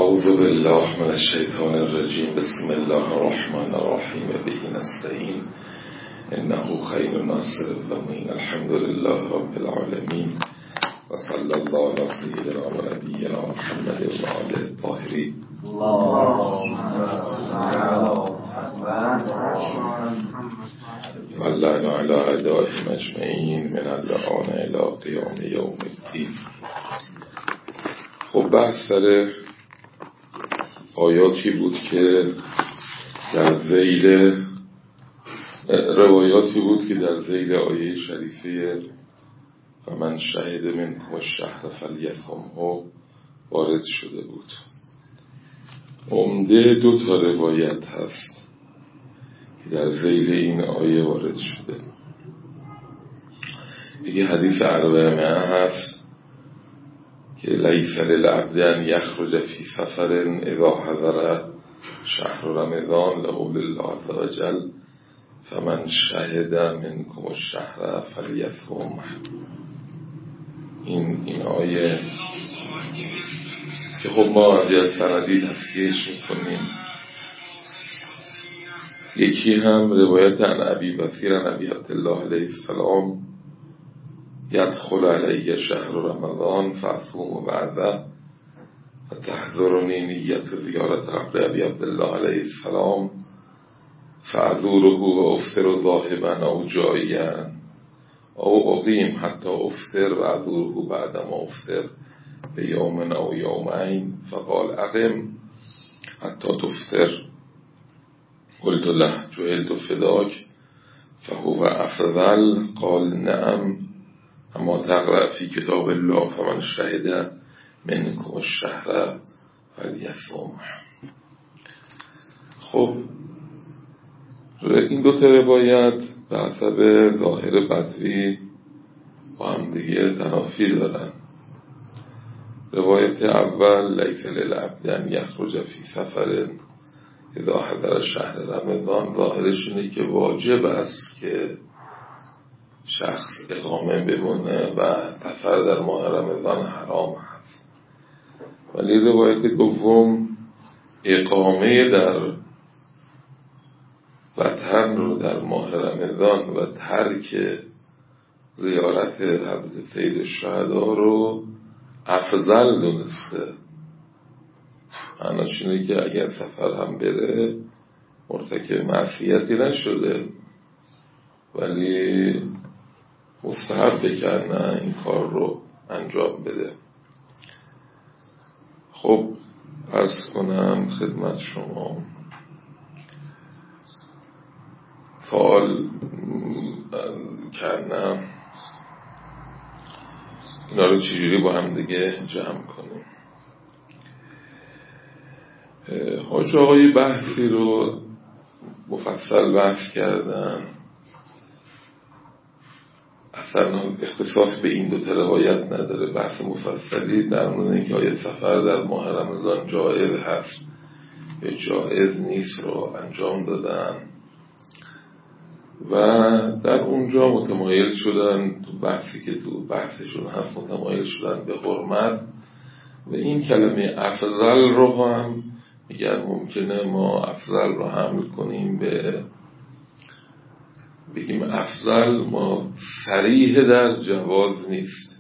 اعوذ بالله من الشیطان الرجیم. بسم الله الرحمن الرحیم. به نستعین انه خیر ناصر و معین. الحمد لله رب العالمین و صلی الله علی سیدنا و نبینا محمد و آله الطاهرین. و اللعن علی اعدائهم اجمعین من اللعان الی قیام یوم الدین. خب بحث سر آیاتی بود که در ذیل روایاتی بود که در ذیل آیه شریفه و من شهد منکم الشهر فلیصمه وارد شده بود. عمده 2 روایت هست که در ذیل این آیه وارد شده. یکی حدیث 400 هست که لیس للعبد ان یخرج فی سفر اذا حضر شهر رمضان لقول الله عز وجل فمن شهد منکم الشهر فلیصمه. این آیه که خب ما از سندی تصحیحش میکنیم. یکی هم روایت عن ابی بصیر عن ابی عبدالله علیه السلام یدخل علیه شهر رمضان فاصوم بعده و تحضرنی نیت زیارت قبر ابی عبدالله علیه السلام فازوره و افطر ذاهبا او جاییا او اقیم حتی افطر و ازوره بعد ما افطر به یوم او یومین فقال اقیم حتی تفطر قلت له جعلت فداک فهو افضل قال نعم اما تقرأ فی کتاب الله فمن شهد منکم الشهر فلیصمه. خب این 2 روایت به حسب ظاهر بدوی با هم دیگه تنافی دارن. روایت اول لیس للعبد ان یخرج فی سفر اذا حضر شهر رمضان، ظاهرش اینه که واجب است که شخص اقامه بمونه و سفر در ماه رمضان حرام هست. ولی روایت دوم اقامه در وطن رو در ماه رمضان و ترک زیارت حضرت سید الشهدا رو افضل دونسته. معناش اینه که اگر سفر هم بره مرتکب معصیتی نشده ولی مستحب بکنه این کار رو انجام بده. خب عرض کنم خدمت شما سوال کردم اینا رو چجوری با هم دیگه جمع کنیم. حاج آقای بحثی رو مفصل بحث کردن، اصلا اختصاص به این 2 روایت نداره. بحث مفصلی در مورد اینکه آیا سفر در ماه رمضان جایز هست یا جایز نیست رو انجام دادن و در اونجا متمایل شدن تو بحثی که تو بحثشون هست متمایل شدن به حرمت و این کلمه افضل رو هم میگن ممکنه ما افضل رو حمل کنیم بگیم افضل، ما صریح در جواز نیست.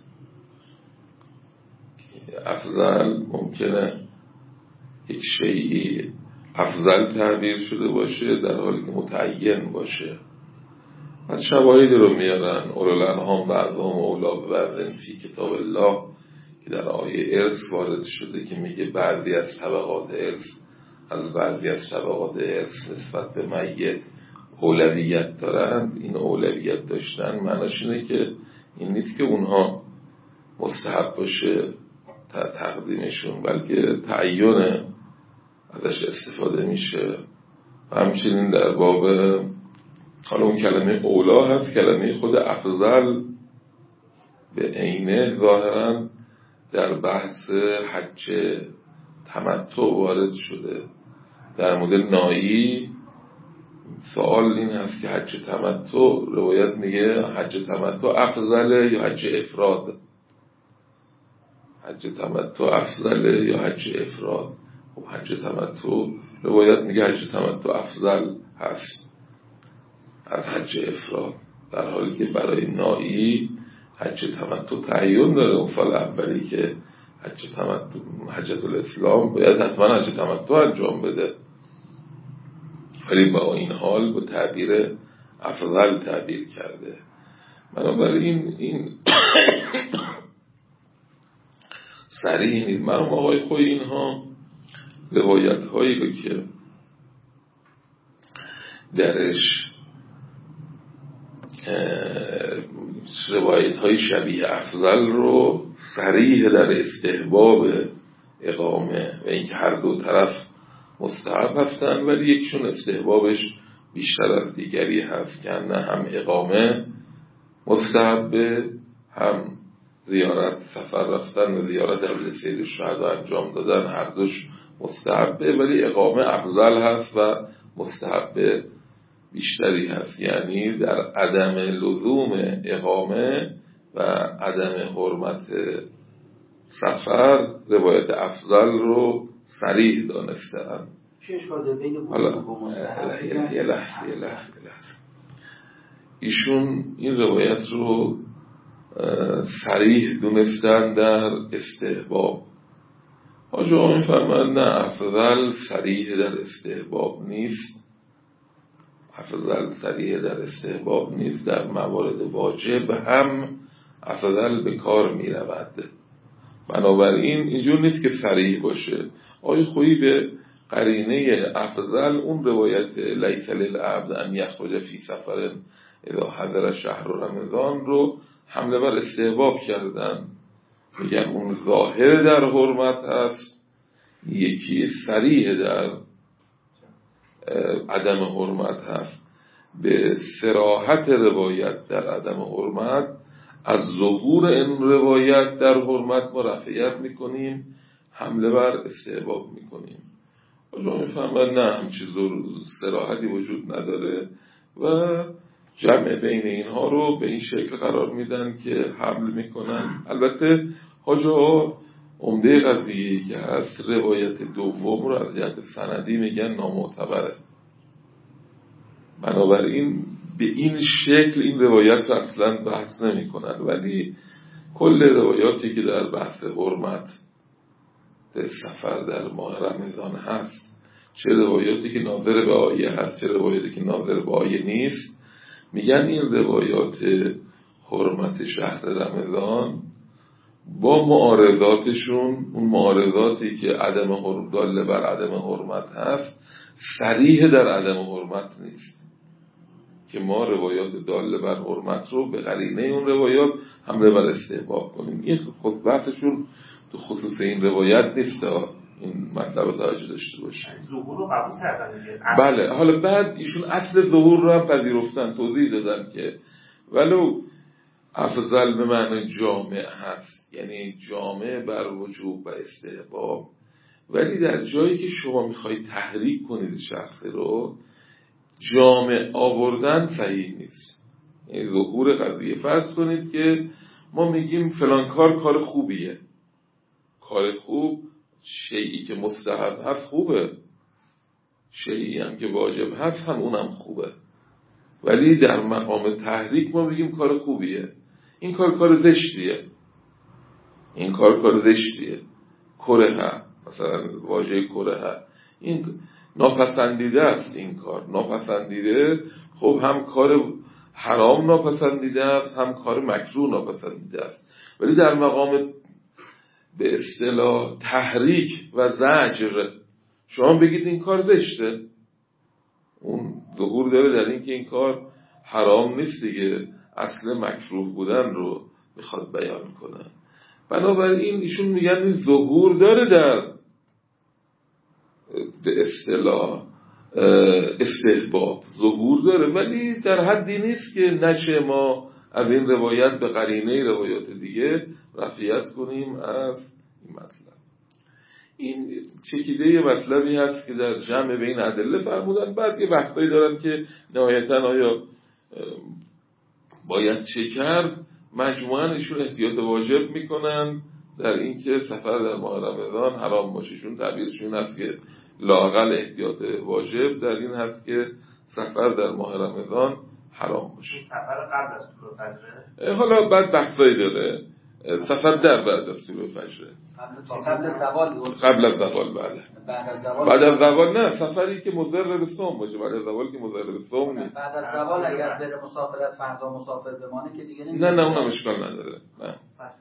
افضل ممکنه یک شیئی افضل تعبیر شده باشه در حالی که متعین باشه. از شواهد رو میارن اولوالانهام بعضهم اولا به بعض فی کتاب الله که در آیه ارث وارد شده که میگه بعضی از طبقات ارث از بعضی از طبقات ارث نسبت به میت اولویت دارند. این اولویت داشتن معناش اینه که این نیست که اونها مستحب باشه تقدیمشون، بلکه تعین ازش استفاده میشه. و همچنین در باب حالا اون کلمه اولا هست، کلمه خود افضل به عینه ظاهرا در بحث حج تمتع وارد شده. در مورد نایی سوال این هست که حج تمتع روایت میگه حج تمتع افضل یا حج افراد. حج تمتع افضل یا حج افراد. خب حج تمتع روایت میگه حج تمتع افضل هست از حج افراد، در حالی که برای نائی حج تمتع تعین داره. اون سال اولی که حج تمتع حجۃ الاسلام باید حتما حج تمتع انجام بده، ولی با این حال با تعبیر افضل تعبیر کرده. بنابراین این صریح نیست. مرحوم آقای خویی اینها روایت هایی رو که درش روایت های شبیه افضل رو صریح در استحباب اقامه و اینکه هر دو طرف مستحب هستن، ولی یکشون استحبابش بیشتر از دیگری هست که نه هم اقامه مستحبه، هم زیارت سفر رفتن و زیارت اهل سید الشهدا انجام دادن هر دوش مستحبه، ولی اقامه افضل هست و مستحبه بیشتری هست. یعنی در عدم لزوم اقامه و عدم حرمت سفر روایت افضل رو صریح دانستن. حالا یه لحظه ایشون این روایت رو صریح دونستن در استحباب. حاج آقا می‌فرماید نه، افضل صریح در استحباب نیست، افضل صریح در استحباب نیست، در موارد واجب هم افضل به کار می رود. بنابراین اینجور نیست که صریح باشه. آقای خویی به قرینه افضل اون روایت لیس للعبد ان یخرج فی سفر اذا حضر شهر رمضان رو حمله بر استحباب کردن، میگن اون ظاهر در حرمت هست، یکی صریح در عدم حرمت هست. به صراحت روایت در عدم حرمت از ظهور این روایت در حرمت ما رفعیت میکنیم، حمله بر استحباب میکنیم. آجا میفهمد نه، همچی صراحتی وجود نداره و جمع بین اینها رو به این شکل قرار میدن که حمل میکنن. البته حاجا عمده قضیه‌ای که هست روایت دوم رو از جهت سندی میگن نامعتبره. بنابراین به این شکل این روایت اصلا بحث نمی کنن، ولی کل روایاتی که در بحث حرمت سفر در ماه رمضان هست، چه روایاتی که ناظر به آیه هست چه روایاتی که ناظر به آیه نیست، میگن این روایات حرمت شهر رمضان با معارضاتشون، اون معارضاتی که عدم حرمت داله بر عدم حرمت هست، صریح در عدم حرمت نیست که ما روایات داله بر حرمت رو به قرینه اون روایات حمله بر استحباب کنیم. این خود بحثشون تو خصوص این روایت نیست، این مطلب رو توجه داشته باشه. ظهور رو قبول کردن دیگه. بله، حالا بعد ایشون اصل ظهور رو هم پذیرفتن، توضیح دادن که ولو افضل به معنی جامع هست، یعنی جامع بر وجوب و استحباب، ولی در جایی که شما میخواید تحریک کنید شخص رو، جامع آوردن صحیح نیست. یعنی ظهور قضیه، فرض کنید که ما میگیم فلان کار خوبیه، کار خوب شیئی که مستحب هست خوبه، شیئی هم که واجب هست هم اونم خوبه، ولی در مقام تحریک ما میگیم کار خوبیه، این کار زشتیه، این کار زشتیه، کره، مثلا واژه کره، این ناپسندیده است، این کار ناپسندیده. خب هم کار حرام ناپسندیده است، هم کار مکروه ناپسندیده است، ولی در مقام به اصطلاح تحریک و زجر شما بگید این کار زشته، اون ظهور داره در این که این کار حرام نیست دیگه، اصل مکروه بودن رو میخواد بیان کنه. بنابراین ایشون میگن این ظهور داره در به اصطلاح استحباب، ظهور داره، ولی در حدی نیست که نشه ما از این روایت به قرینه روایات دیگه رفعیت کنیم از این مطلب. این چکیده مطلبی هست که در جمع بین ادله فرمودن. بعد یه وقتایی دارن که نهایتاً آیا باید چه کرد، مجموعاً ایشون احتیاط واجب میکنن در این که سفر در ماه رمضان حرام باشه، چون تعبیرشون هست که لااقل احتیاط واجب در این هست که سفر در ماه رمضان حرام باشه. سفر قبل از طلوع فجر، حالا بعد بحثایی داره، سفر در بعد از طلوع فجر، قبل از زوال. بله بعد از زوال نه، سفری که مضر به صوم باشه. بعد از زوال که مضر به صوم نیست. بعد از زوال اگر بره مسافرت فردا مسافر بمانه که دیگه نه اونم اشکال نداره. نه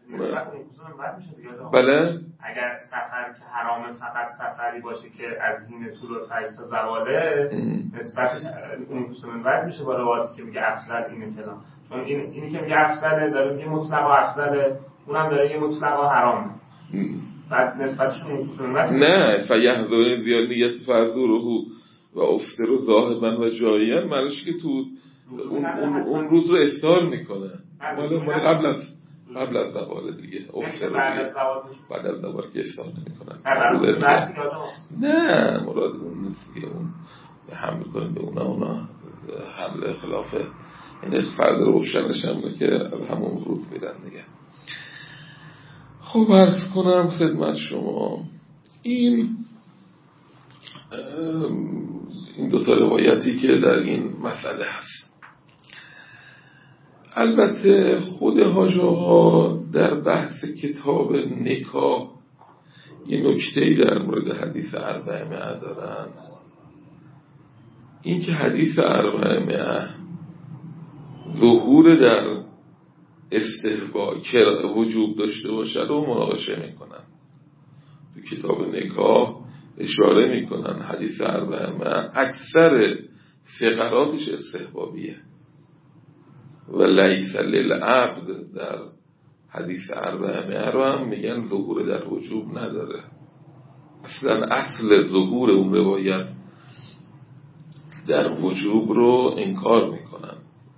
بله اگر سفر که حرام فقط سفری باشه که از حین طلوع فجر تا زواله، نسبتش اون قسمت میشه با روایتی که میگه افضل اینه فلان، چون اینی که میگه افضل داره میگه مطلقا افضل، اونم داره میگه مطلقا حرامه. بعد نسبتشون اون قسمت نه فیحذر زیاد نیت فحذره و افطر ذاهبا و جاییا، معنیش که تو اون روز رو افطار میکنه، مال قبل از زوال دیگه. افطر بعد از زوال که افطار نمیکنن. نه مراد اون نیست که اون حمل کنیم به اونا حمل خلافه، این فرد روشنش هم که از همون روز میرن دیگه. خب عرض کنم خدمت شما این دو تا روایتی که در این مسئله هست. البته خود حاجاها در بحث کتاب نکاح یه نکته‌ای در مورد حدیث 400 دارن، این که حدیث 400 ظهور در استحباب وجوب داشته باشه رو مناقشه میکنن. تو کتاب نکاح اشاره میکنن حدیث 400 اکثر فقراتش استحبابیه و لیس للعبد در حدیث 400 رو هم میگن ظهور در وجوب نداره. اصلا اصل ظهور اون روایت در وجوب رو انکار میکنن.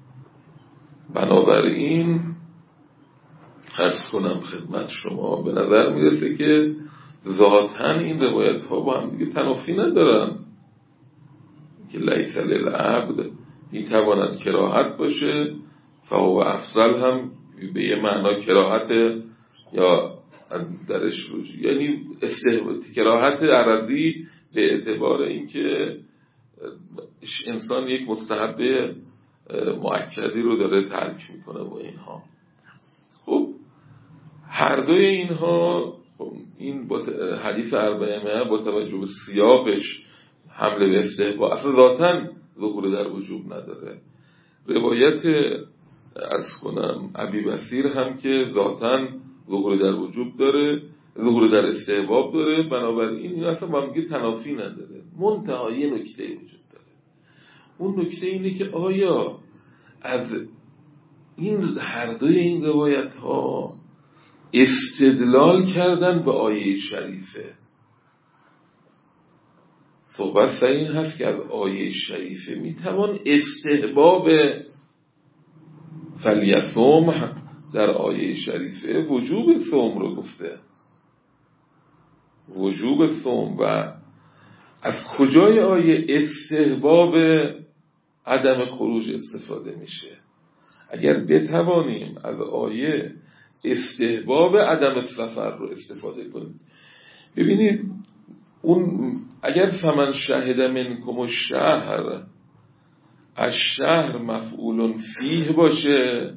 بنابراین عرض کنم خدمت شما به نظر میرسه که ذاتاً این روایت ها با هم دیگه تنافی ندارن که لیس للعبد میتواند کراهت باشه، فهو افضل هم به یه معنا کراهت یا درش رجوع، یعنی کراهت عرضی به اعتبار اینکه انسان یک مستحب مؤکدی رو داره ترک میکنه و اینها. خب هر دوی اینها این حدیث 400 با توجه به سیاقش حمله به استحباب اصلا ذاتاً ظهور در وجوب نداره. روایت عرض کنم ابی بصیر هم که ذاتاً ظهور در وجوب داره، ظهور در استحباب داره، بنابراین این اصلا با هم دیگه تنافی نداره. منتها یه نکته وجود داره، اون نکته اینه که آیا از این هر دوی این روایت ها استدلال کردن به آیه شریفه. صحبت سر این هست که از آیه شریفه میتوان استحباب فلیصوم، در آیه شریفه وجوب صوم رو گفته، وجوب صوم، و از کجای آیه استحباب عدم خروج استفاده میشه؟ اگر بتوانیم از آیه استحباب عدم سفر رو استفاده کنیم، ببینید اون اگر فمن شهد منکم الشهر، الشهر مفعول فیه باشه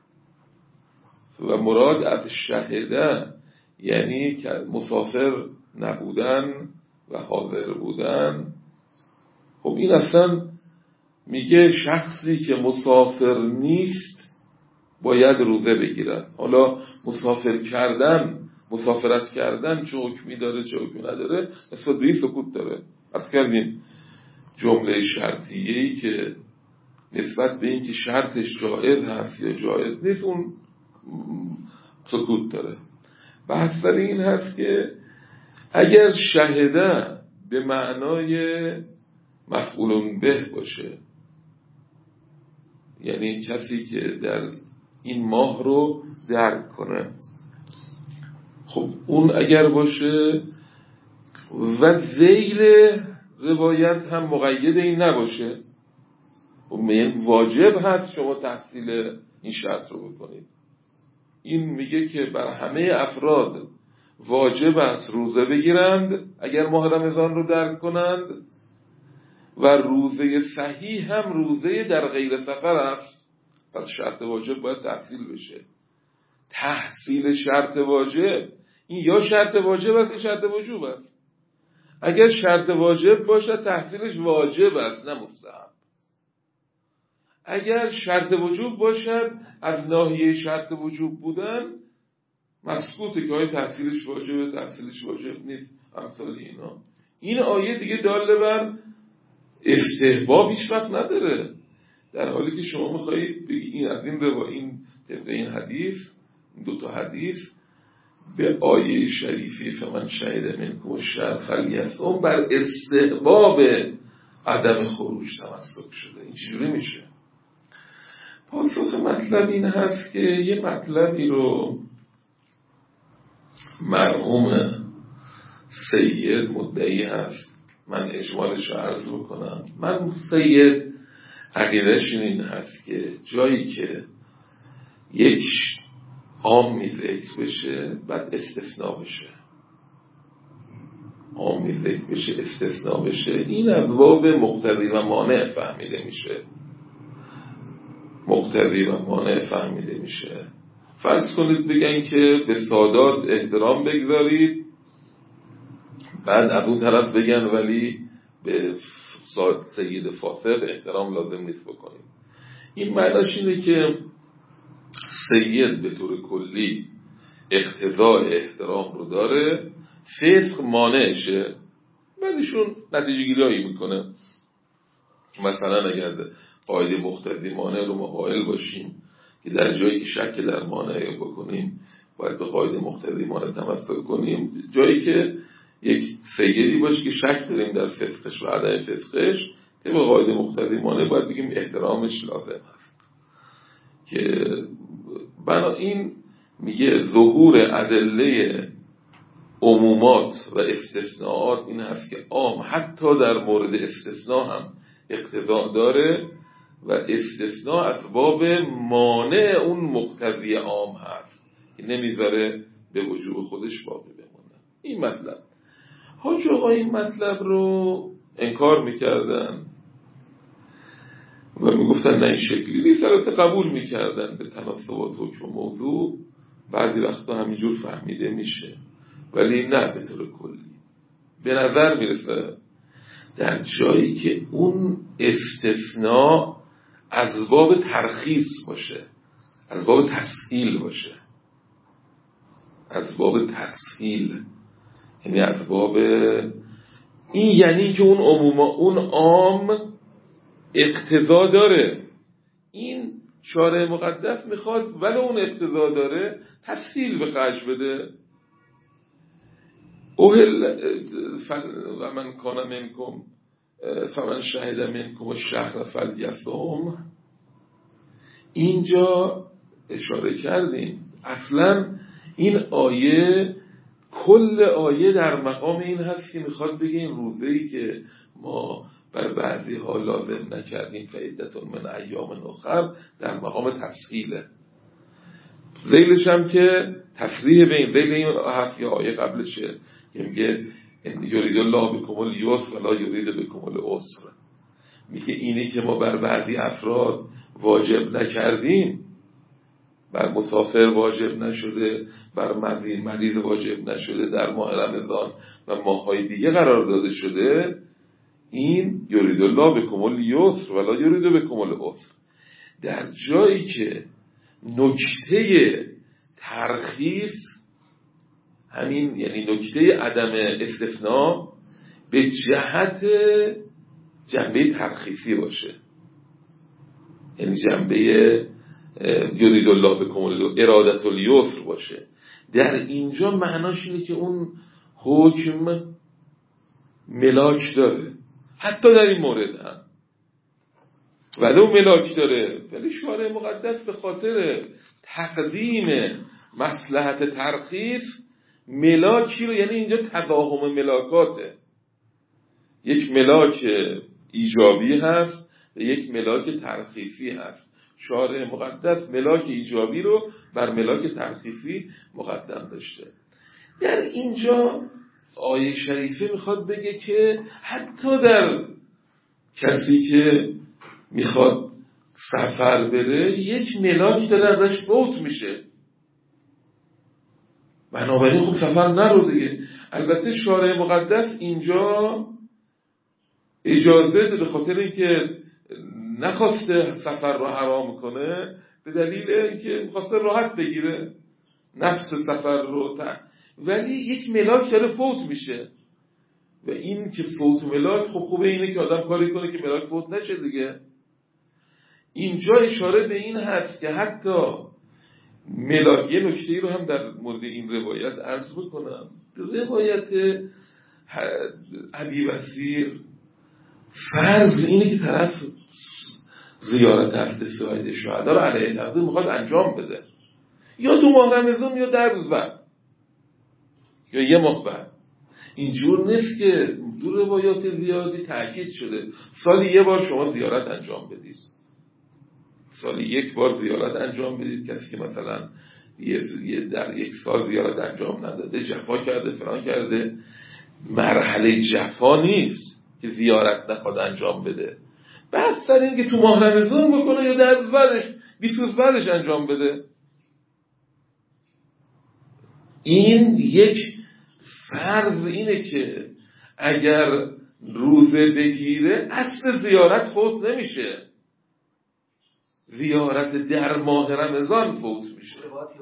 و مراد از شهده یعنی مسافر نبودن و حاضر بودن، خب این اصلا میگه شخصی که مسافر نیست باید روزه بگیرد. حالا مسافرت کردن چه حکمی داره چه حکمی نداره، نسبت به این سکوت داره. از کردیم جمله شرطیه‌ای که نسبت به این که شرطش جائز هست یا جائز نیست اون سکوت داره. بحث سر این هست که اگر شهده به معنای مفعول به باشه، یعنی کسی که در این ماه رو درک کنه، خب اون اگر باشه و ذیل روایت هم مقید این نباشه، یعنی واجب هست شما تحصیل این شرط رو بکنید. این میگه که بر همه افراد واجب است روزه بگیرند اگر ماه رمضان رو درک کنند و روزه صحیح هم روزه در غیر سفر است. پس شرط واجب باید تحصیل بشه. تحصیل شرط واجب، این یا شرط واجب است یا شرط وجوب است. اگر شرط واجب باشد تحصیلش واجب است نه مستحب. اگر شرط وجوب باشد از ناحیه شرط وجوب بودن مسکوته که های تحصیلش واجبه تحصیلش واجب نیست، امثال اینا. این آیه دیگه داله بر استحباب هیچ وقت نداره، در حالی که شما میخواهید بگی این از این این طبق این حدیث، دو تا حدیث به آیه شریفی فمن شهد منکم الشهر فلیصم بر استحباب عدم خروج تمسک شده. این چجوری میشه؟ پاسخ مطلب این هست که یه مطلبی رو مرحوم سید مدعی هست، من اجمالش رو عرض بکنم. من سید عقیده‌ش این هست که جایی که یک عامی ذکر بشه بعد استثناء بشه، عامی ذکر بشه استثناء بشه، این از باب مقتضی و مانع فهمیده میشه. مقتضی و مانع فهمیده میشه. فرض کنید بگن که به سادات احترام بگذارید، بعد از اون طرف بگن ولی به سید فاسق احترام لازم نیست بکنید. این معناش اینه که سید به طور کلی اقتضاء احترام رو داره، فسق مانعشه، بعدشون نتیجه گیری میکنه. مثلا اگر قاعده مقتضی مانع رو ما قائل باشیم که در جایی که شک در مانع بکنیم باید به قاعده مقتضی مانع تمسک کنیم، جایی که یک سیدی باشه که شک داریم در فسقش و عدم فسقش، که به قاعده مقتضی مانع باید بگیم احترامش لازم هست. که بنابراین میگه ظهور ادله عمومات و استثناءات این هست که عام حتی در مورد استثناء هم اقتضا داره و استثناء اسباب مانع اون مقتضی عام هست که نمیذاره به وجوب خودش باقی بمونه. این مطلب حاج آقا این مطلب رو انکار میکردن و میگفتن نه این شکلی نیست، البته قبول میکردن به تناسبات حکم موضوع، بعضی وقتا همینجور فهمیده میشه ولی نه به طور کلی. به نظر میرسه در جایی که اون استثناء از باب ترخیص باشه، از باب تسهیل باشه، از باب تسهیل، یعنی از باب این، یعنی که اون عام اقتضا داره، این شارع مقدس میخواد ولی اون اقتضا داره تسهیل به خرج بده. و من کان منکم فمن شهد منکم الشهر فلیصم. اینجا اشاره کردیم اصلا این آیه، کل آیه در مقام این هست که میخواد بگه این روزه‌ای که ما بر بعضی ها لازم نکردیم فعدتون من ایام اخر در مقام تسهیله. ذیلش هم که تصریح بین ذیل این هست یا آیه قبلشه که میگه یرید الله بکم الیسر ولا یرید بکم العسر. میگه اینی که ما بر بعضی افراد واجب نکردیم، بر مسافر واجب نشده، بر مریض واجب نشده، در ماه رمضان و ماه‌های دیگه قرار داده شده، این یرید الله بکم الیسر ولا یرید بکم العسر. در جایی که نکته ترخیص همین، یعنی نکته عدم استثناء به جهت جنبه ترخیصی باشه، یعنی جنبه یرید الله بکم ارادت الیسر باشه، در اینجا معناش اینه که اون حکم ملاک داره، حتی در این مورد هم ولو ملاک داره، ولی شارع مقدس به خاطر تقدیم مصلحت ترخیص ملاکی رو، یعنی اینجا تضاهم ملاکاته، یک ملاک ایجابی هست و یک ملاک ترخیصی هست. شارع مقدس ملاک ایجابی رو بر ملاک ترخیصی مقدم داشته. در اینجا آیه شریفه میخواد بگه که حتی در کسی که میخواد سفر بره یک ملاک داره ازش فوت میشه، بنابراین خب سفر نرو دیگه. البته شارع مقدس اینجا اجازه ده به خاطر اینکه نخواسته سفر رو حرام کنه، به دلیل اینکه میخواسته راحت بگیره نفس سفر رو ولی یک ملاک داره فوت میشه و این که فوت ملاک خب خوبه اینه که آدم کاری کنه که ملاک فوت نشه دیگه. اینجا اشاره به این هست که حتی ملاک، یه نکته‌ای رو هم در مورد این روایت عرض بکنم. روایت ابی بصیر فرض اینه که طرف زیارت هفته ساید شهدا رو علیه تقدیر میخواد انجام بده، یا 2 ماه رمضان یا 10 روز بعد یا 1 ماه بعد. اینجور نیست که دو روایات زیادی تأکید شده سالی 1 بار شما زیارت انجام بدید، سالی 1 بار زیارت انجام بدید. کسی که مثلا در 1 سال زیارت انجام نداده، جفا کرده، فلان کرده، مرحله جفا نیست که زیارت نخواد انجام بده. بعد سر این که تو ماه رمضان بکنه یا در بعدش 20 روز بعدش انجام بده. این یک فرض اینه که اگر روزه بگیره اصل زیارت فوت نمیشه، زیارت در ماه رمضان فوت میشه.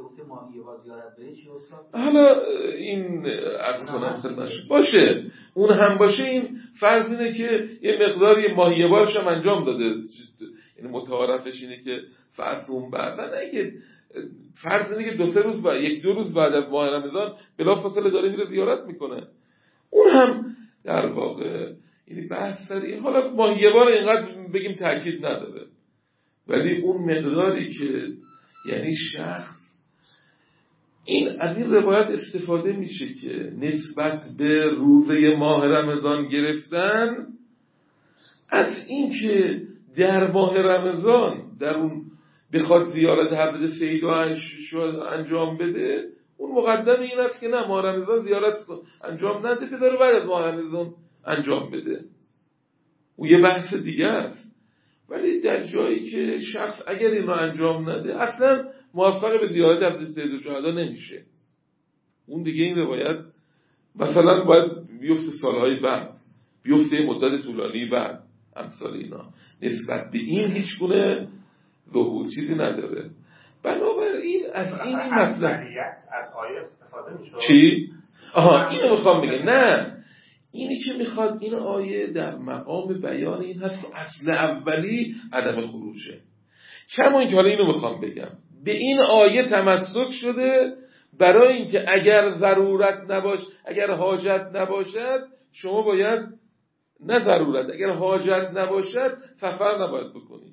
حالا این عرض کنم خدمتش باشه، اون هم باشه. این فرض اینه که یه مقداری ماه 1 بارش هم انجام داده، یعنی متعارفش اینه که فرض اون بعد نه که فرض اینه که 2-3 روز بعد 1-2 روز بعد از ماه رمضان بلافاصله داره میره زیارت میکنه. اون هم در واقع یعنی بحث سری. حالا ماه 1 بار اینقدر بگیم تاکید نداره، ولی اون مقداری که یعنی شخص این از این روایت استفاده میشه که نسبت به روزه ماه رمضان گرفتن از این که در ماه رمضان در اون بخواد زیارت حضرت سیدا انجام بده، اون مقدم این است که نه ماه رمضان زیارت انجام نده، بذاره بعد از ماه رمضان انجام بده. او یه بحث دیگه است. ولی در جایی که شخص اگر این رو انجام نده اصلا موفق به زیارت حضرت سید شهدا نمیشه، اون دیگه این روایت مثلا باید بیفته سالهای بعد، بیفته مدت طولانی بعد، امثال اینا. نسبت به این هیچ گونه ظهور چیزی نداره. بنابراین از این مطلب از آیه استفاده میشه. چی؟ اینو میخوام بگم. نه، اینی که میخواد این آیه در مقام بیان این هست که اصل اولی عدم خروجه. کما اینکه حالا اینو میخوام بگم، به این آیه تمسک شده برای اینکه اگر ضرورت اگر حاجت نباشد شما باید، نه ضرورت، اگر حاجت نباشد سفر نباید بکنید.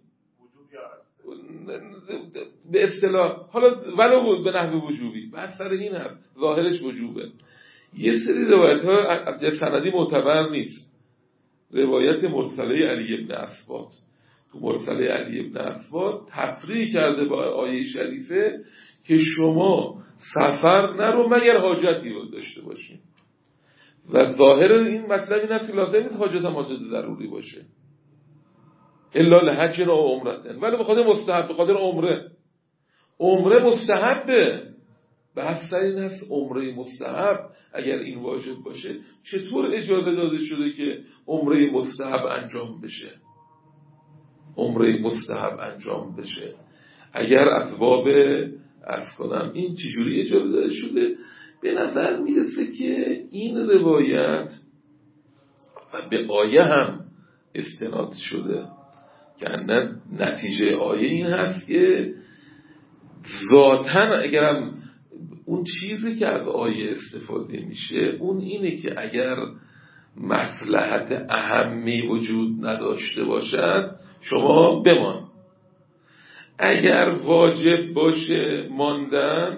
به اصطلاح حالا ولو به نحو وجوبی، بحث سر این هست، ظاهرش وجوبه. یه سری روایت ها سندی معتبر نیست. روایت مرسله علی ابن اسباط، تو مرسله علی ابن اسباط تفریح کرده با آیه شریفه که شما سفر نرو مگر حاجتی رو داشته باشین. و ظاهر این مطلب این است که لازم نیست حاجت ضروری باشه، الا لحج و عمرتن، ولی بخاطر مستحب، بخاطر عمره مستحبه. بحث این هست عمره مستحب اگر این واجب باشه چطور اجازه داده شده که عمره مستحب انجام بشه؟ عمره مستحب انجام بشه اگر اسباب عرض کنم این چجوری اجازه داده شده؟ به نظر میرسه که این روایت و به آیه هم استناد شده که نتیجه آیه این هست که ذاتاً اگرم اون چیزی که از آیه استفاده میشه اون اینه که اگر مصلحت اهمی وجود نداشته باشد شما بمان، اگر واجب باشه ماندن،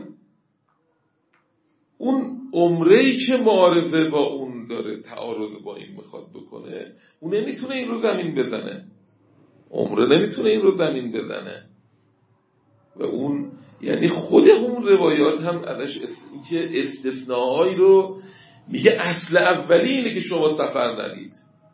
اون عمره‌ای که معارضه با اون داره تعارض با این میخواد بکنه، اون نمیتونه این رو زمین بزنه، عمره نمیتونه این رو زمین بزنه. و اون یعنی خود اون روایات هم ازش اینکه استثناءایی رو میگه اصل اولی اینه که شما سفر نرید.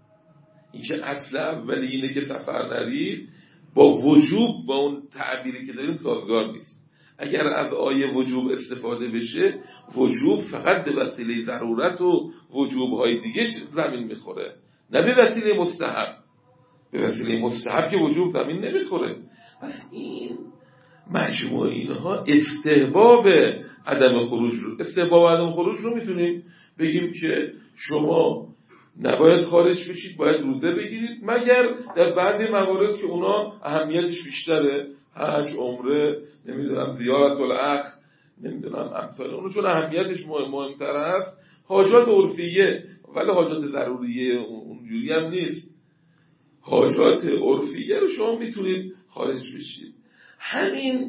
اینکه اصل اولی اینه که سفر نرید با وجوب، با اون تعبیری که داریم سازگار نیست. اگر از آیه وجوب استفاده بشه، وجوب فقط به وسیله ضرورت و وجوب‌های دیگه زمین میخوره، نه به وسیله مستحب. به وسیله مستحب که وجوب زمین نمیخوره. پس این مجموع اینها استحباب عدم خروج رو میتونیم بگیم که شما نباید خارج بشید، باید روزه بگیرید، مگر در بعضی موارد که اونا اهمیتش بیشتره، حج، عمره، نمیدونم زیارت الاخ، نمیدونم امثال اونو، چون اهمیتش مهمتر هست. حاجات عرفیه، ولی حاجات ضروریه اونجوری هم نیست. حاجات عرفیه رو شما میتونید خارج بشید. همین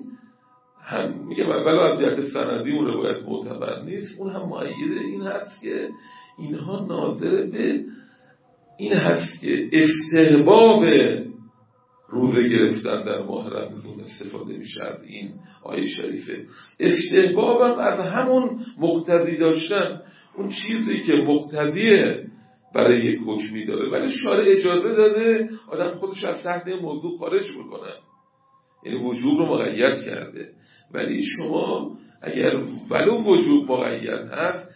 هم میگه ولی از جهت سندی اون روایت معتبر نیست، اون هم مؤید این هست که اینها ناظر به این هست که استحباب روزه گرفتن در ماه رمضان استفاده میشه از این آیه شریفه. استحباب هم از همون مقتضی داشتن، اون چیزی که مقتضیه برای یک حکمی داره ولی شارع اجازه داده آدم خودش از تحت موضوع خارج بکنه، یعنی وجوب رو مقید کرده. ولی شما اگر ولو وجوب مقید هست،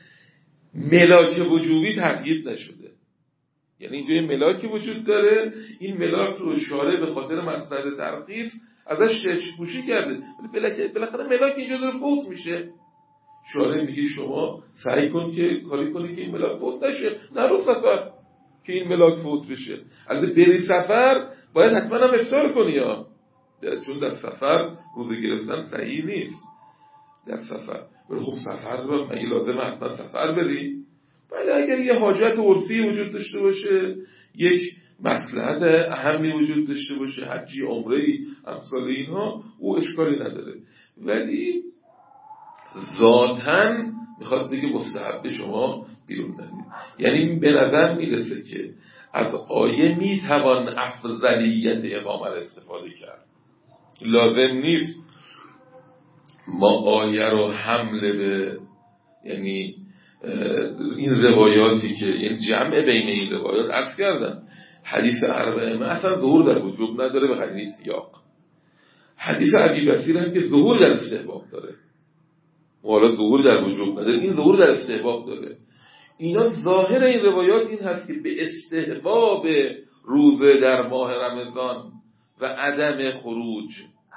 ملاک وجوبی تقیید نشده، یعنی اینجا یه ملاکی وجود داره، این ملاک رو شارع به خاطر مقصد ترخیص ازش چشم‌پوشی کرده، ولی بالاخره ملاک اینجا داره فوت میشه. شارع میگه شما سعی کن که کاری کنی که این ملاک فوت نشه، نرو سفر که این ملاک فوت بشه. البته بری سفر باید حتما هم افطار کنی ها، چون در سفر روزه گرفتن صحیح نیست در سفر. ولی خب سفر رو مگه لازمه حتما سفر بری؟ ولی اگر یه حاجت عرفی وجود داشته باشه، یک مصلحت اهمی وجود داشته باشه، حجی، عمره‌ای، امثال اینها، او اشکالی نداره. ولی ذاتاً میخواد بگه مستحب شما بیرون نرید. یعنی به نظر میرسه که از آیه میتوان افضلیت اقامه استفاده کرد. لازم نیست ما آیه رو حمل به یعنی این روایاتی که یعنی جمع بین این روایات عرض کردم. حدیث اربعه اصلا ظهور در وجوب نداره به خاطر سیاق. حدیث ابی بصیر هم که ظهور در استحباب داره، والا ظهور در وجوب نداره، این ظهور در استحباب داره. اینا ظاهر این روایات این هست که به استحباب روزه در ماه رمضان و عدم خروج،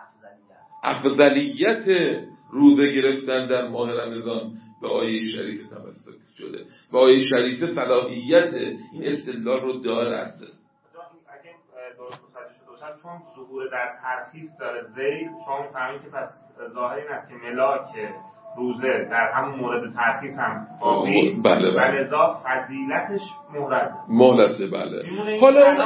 افضلیت روزه گرفتن در ماه رمضان به آیه شریف تمسک شده. به آیه شریف صلاحیت این استدلال رو دارد. اگه درست متوجه شده باشم، چون ظهور در ترخیص داره ذیل، شما می‌فهمید که پس ظاهر این است که ملاک روزه در همون مورد ترخیص هم باقی، بله و لذا فضیلتش مهلته. بله. حالا اون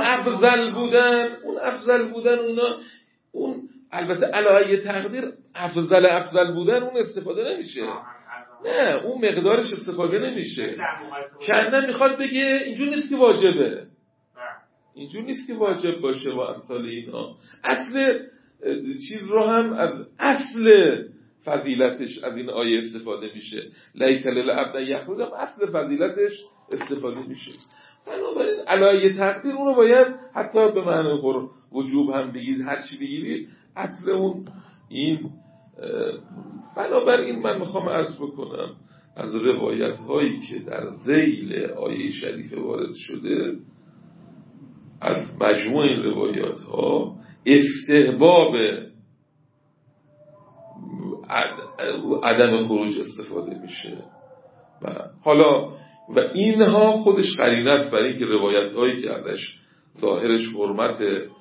افضل بودن اون البته علاوه تقدیر افضل بودن اون استفاده نمیشه. نه، اون مقدارش استفاده نمیشه. کنه میخواد بگه اینجور نیست که واجبه، اینجور نیست که واجب باشه و امثال اینا. اصل چیز رو هم از اصل فضیلتش از این آیه استفاده میشه. لیس للعبد یخرج هم اصل فضیلتش استفاده میشه. بنابراین علاوه تقدیر اون رو باید حتی به معنی وجوب هم بگید، هر چی بگیرید اصل اون این. بنابراین من میخوام عرض بکنم از روایت هایی که در ذیل آیه شریف وارد شده، از مجموع این روایات ها استحباب عدم خروج استفاده میشه. و اینها خودش قرینه است برای اینکه روایت هایی که ازش ظاهرش حرمت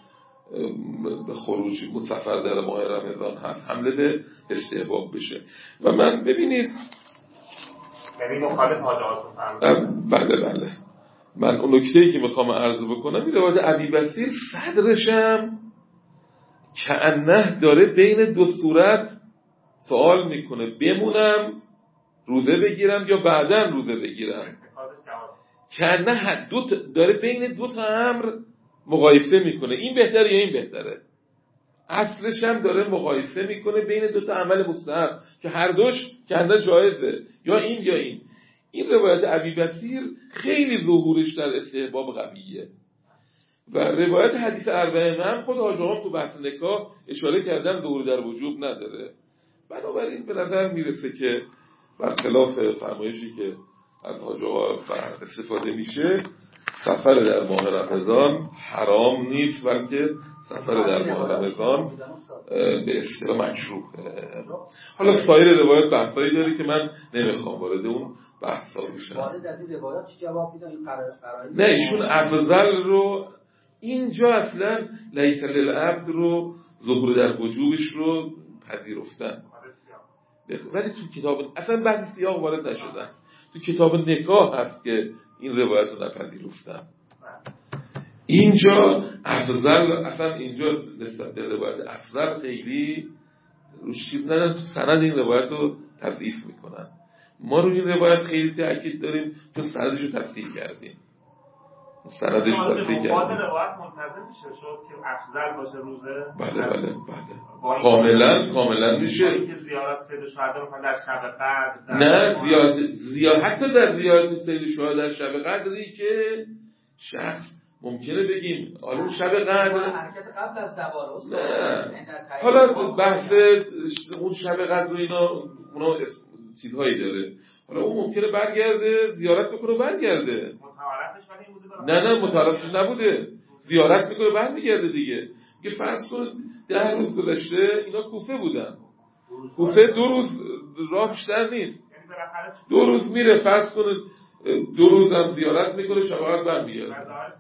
خروج مسافر در ماه رمضان هست حمله به استحباب بشه. و من ببینید یعنی مخالف حاجات بله من اون نکته‌ای که میخوام عرض بکنم این روایت ابی بصیر صدرشم کأنه داره بین دو صورت سوال میکنه، بمونم روزه بگیرم یا بعداً روزه بگیرم. کأنه داره بین دو تا امر مقایسه میکنه، این بهتره یا این بهتره. اصلش هم داره مقایسه میکنه بین دو تا عمل مستحب که هر دوش کندن جایزه، یا این یا این. این روایت ابی بصیر خیلی ظهورش در استحباب قویه و روایت حدیث اربعین هم خود حاج آقا تو بحث نکاح اشاره کردن ظهور در وجوب نداره. بنابراین به نظر میرسه که برخلاف فرمایشی که از حاج آقا استفاده میشه، سفر در ماه رمضان حرام نیست، بلکه سفر در ماه رمضان به اصطلاح مکروهه. حالا سایر روایات بحثایی داره که من نمیخوام وارد اون بحثا بشم. وارد از این روایات چی جواب میدن؟ این قراری نه، ایشون افضل رو اینجا اصلا لیس للعبد رو ظهور در وجوبش رو پذیرفتن، ولی تو کتاب اصلا بحث سیاق وارد نشدن. تو کتاب نکاح هست که این روایت رو نپذیرفتن. اینجا افضل، اصلا اینجا نسبت به روایت افضل خیلی روش چیز ندارن، تو سند این روایت رو تضعیف میکنن. ما رو این روایت خیلی تأکید داریم چون سندش رو تصحیح کردیم. سندش رو تصحیح کردیم. بعد روایت منتظم میشه شد که افضل باشه روزه. بله کاملا میشه. که زیارت سید شهدا مثلا در شب قدر، نه حتی در زیارت سید شهدا در شب قدری که شخص ممکنه بگیم حالا شب قدر حرکت قبل از زوال، نه حالا بحث اون شب قدر و اینا اونا چیزهایی داره، حالا اون ممکنه برگرده زیارت بکنه و برگرده. متعارفش ولی این بوده. نه متعارفش نبوده، زیارت میکنه برمیگرده دیگه. میگه فرض کن 10 روز گذشته اینا کوفه بودن، کوفه 2 روز راه بیشتر نیست، 2 روز میره، فرض کنه 2 روز هم زیارت میکنه، شب قدر برمیگرده.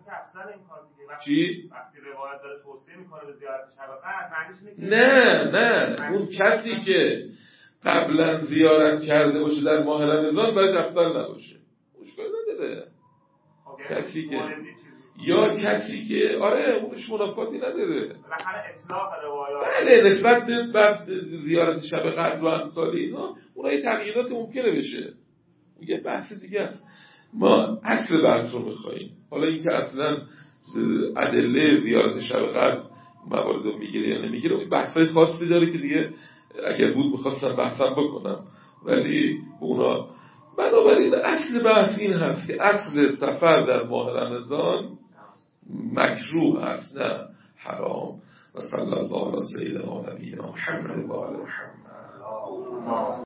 چی؟ وقتی روایت داره توصیه میکنه به زیارت شب قدر، نه اون کسی که قبلا زیارت کرده باشه در ماه رمضان باید افضل نباشه، مشکل نداره. کسی که یا کسی که اونش منافاتی نداره، بالاخره اطلاق روایات بله نسبت به زیارت شب قدر و امثال اینا اونها تغییرات ممکنه بشه، یه بحث دیگه است. ما اصل بحث رو میخواییم. حالا این که اصلا ادله زیارت شب قدر موارد رو میگیره یا نمیگیره بحثای خاصی داره که دیگه اگر بود میخواستم بحثم بکنم، ولی اونا. بنابراین اصل بحث این هست که اصل سفر در ماه رمضان مکروه هست نه حرام. و صلی الله علی سیدنا و نبینا محمد و آل محمد.